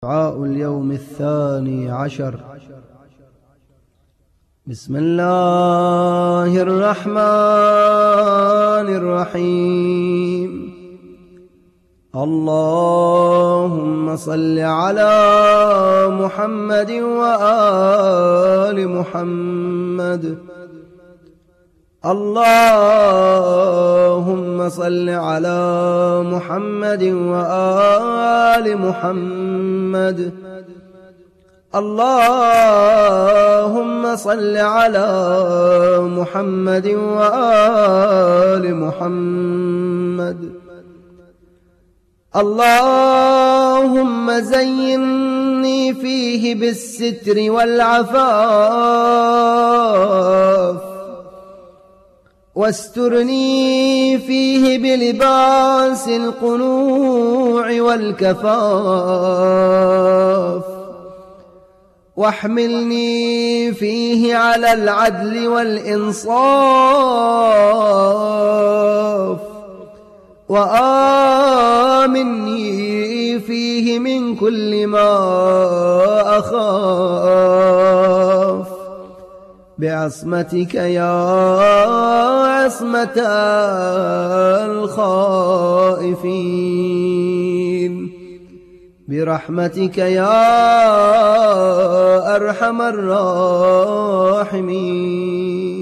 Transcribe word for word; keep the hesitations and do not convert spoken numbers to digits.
دعاء اليوم الثاني عشر. بسم الله الرحمن الرحيم. اللهم صل على محمد وآل محمد. اللهم صل على محمد وآل محمد. اللهم صل على محمد وآل محمد. اللهم زينني فيه بالستر والعفاف، واسترني فيه بلباس القنوع والكفاف، واحملني فيه على العدل والإنصاف، وآمني فيه من كل ما أخاف، بعصمتك يا عصمة الخائفين، برحمتك يا أرحم الراحمين.